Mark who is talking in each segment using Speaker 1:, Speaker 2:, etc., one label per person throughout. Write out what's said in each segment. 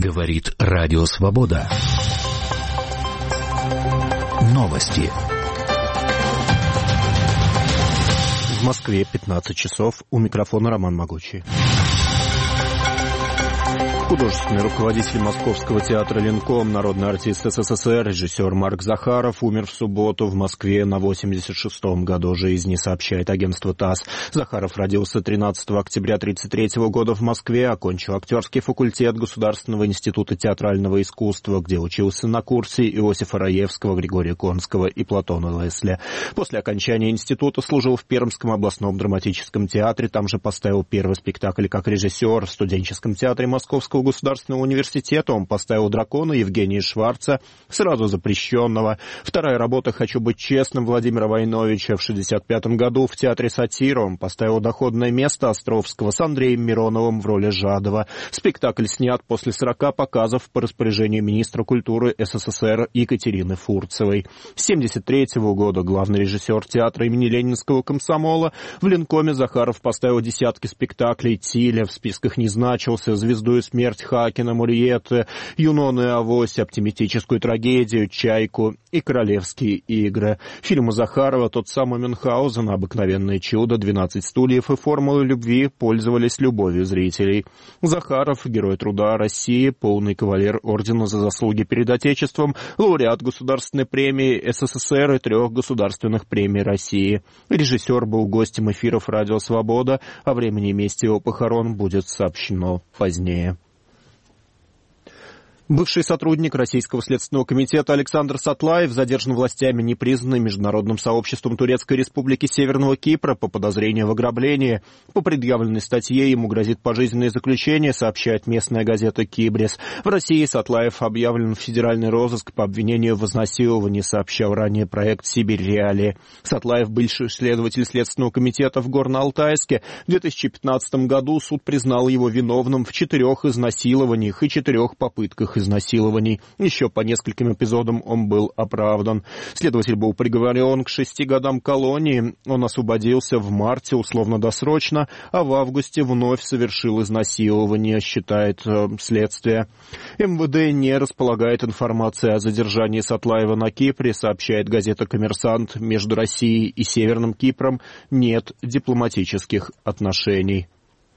Speaker 1: Говорит Радио Свобода. Новости.
Speaker 2: В Москве 15 часов. У микрофона Роман Могучий. Художественный руководитель Московского театра «Ленком», народный артист СССР, режиссер Марк Захаров умер в субботу в Москве на 86-м году жизни, сообщает агентство ТАСС. Захаров родился 13 октября 1933 года в Москве, окончил актерский факультет Государственного института театрального искусства, где учился на курсе Иосифа Раевского, Григория Конского и Платона Лесли. После окончания института служил в Пермском областном драматическом театре, там же поставил первый спектакль как режиссер. В студенческом театре Московского государственного университета он поставил «Дракона» Евгения Шварца, сразу запрещенного. Вторая работа «Хочу быть честным» Владимира Войновича. В 1965 году в театре «Сатира» он поставил «Доходное место» Островского с Андреем Мироновым в роли Жадова. Спектакль снят после 40 показов по распоряжению министра культуры СССР Екатерины Фурцевой. С 1973 года главный режиссер театра имени Ленинского комсомола. В «Ленкоме» Захаров поставил десятки спектаклей. «Тиля» в списках не значился, «Звезду и смерть» Хакина, Мурьетте, «Юнон и Авось», «Оптимистическую трагедию», «Чайку» и «Королевские игры». Фильмы Захарова «Тот самый Мюнхгаузен», «Обыкновенное чудо», «12 стульев» и «Формулы любви» пользовались любовью зрителей. Захаров — Герой труда России, полный кавалер Ордена за заслуги перед Отечеством, лауреат Государственной премии СССР и 3 государственных премий России. Режиссер был гостем эфиров «Радио Свобода», о времени и месте его похорон будет сообщено позднее. Бывший сотрудник Российского следственного комитета Александр Сатлаев задержан властями непризнанной международным сообществом Турецкой Республики Северного Кипра по подозрению в ограблении. По предъявленной статье ему грозит пожизненное заключение, сообщает местная газета «Кибрис». В России Сатлаев объявлен в федеральный розыск по обвинению в изнасиловании, сообщал ранее проект «Сибирь Реалии». Сатлаев — бывший следователь Следственного комитета в Горно-Алтайске. В 2015 году суд признал его виновным в 4 изнасилованиях и 4 попытках изнасилований. Еще по нескольким эпизодам он был оправдан. Следователь был приговорен к 6 годам колонии. Он освободился в марте условно-досрочно, а в августе вновь совершил изнасилование, считает следствие. МВД не располагает информацией о задержании Сатлаева на Кипре, сообщает газета «Коммерсант». Между Россией и Северным Кипром нет дипломатических отношений.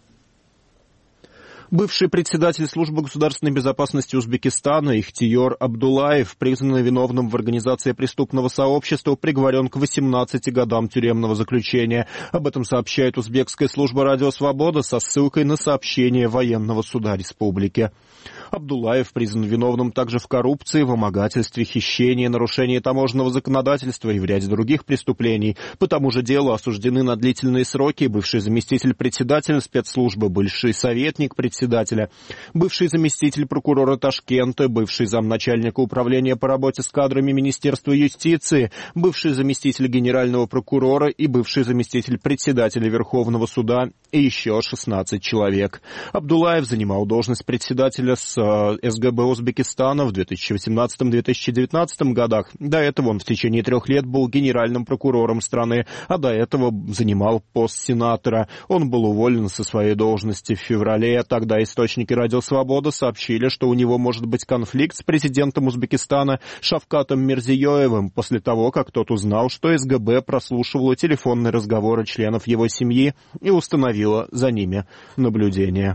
Speaker 2: Бывший председатель службы государственной безопасности Узбекистана Ихтиёр Абдуллаев, признанный виновным в организации преступного сообщества, приговорен к 18 годам тюремного заключения. Об этом сообщает узбекская служба «Радио Свобода» со ссылкой на сообщение военного суда республики. Абдуллаев признан виновным также в коррупции, вымогательстве, хищении, нарушении таможенного законодательства и в ряде других преступлений. По тому же делу осуждены на длительные сроки бывший заместитель председателя спецслужбы, бывший советник председателя, бывший заместитель прокурора Ташкента, бывший замначальника управления по работе с кадрами Министерства юстиции, бывший заместитель генерального прокурора и бывший заместитель председателя Верховного суда и еще 16 человек. Абдуллаев занимал должность председателя СГБ Узбекистана в 2018-2019 годах. До этого он в течение 3 лет был генеральным прокурором страны, а до этого занимал пост сенатора. Он был уволен со своей должности в феврале. Тогда источники «Радио Свобода» сообщили, что у него может быть конфликт с президентом Узбекистана Шавкатом Мирзиёевым после того, как тот узнал, что СГБ прослушивало телефонные разговоры членов его семьи и установило за ними наблюдение.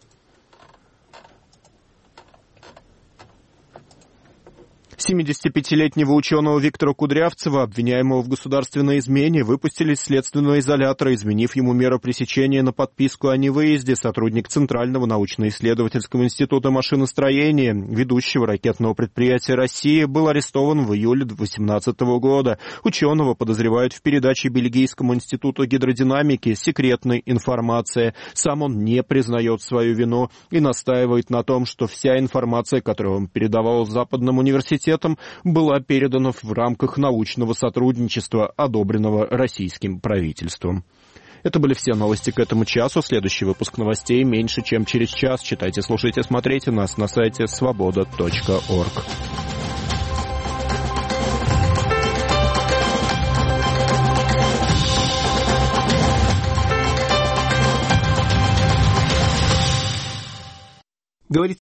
Speaker 2: 75-летнего ученого Виктора Кудрявцева, обвиняемого в государственной измене, выпустили из следственного изолятора, изменив ему меру пресечения на подписку о невыезде. Сотрудник Центрального научно-исследовательского института машиностроения, ведущего ракетного предприятия России, был арестован в июле 2018 года. Ученого подозревают в передаче Бельгийскому институту гидродинамики секретной информации. Сам он не признает свою вину и настаивает на том, что вся информация, которую он передавал западным университетам, была передана в рамках научного сотрудничества, одобренного российским правительством. Это были все новости к этому часу. Следующий выпуск новостей меньше, чем через час. Читайте, слушайте, смотрите нас на сайте svoboda.org.
Speaker 3: Говорит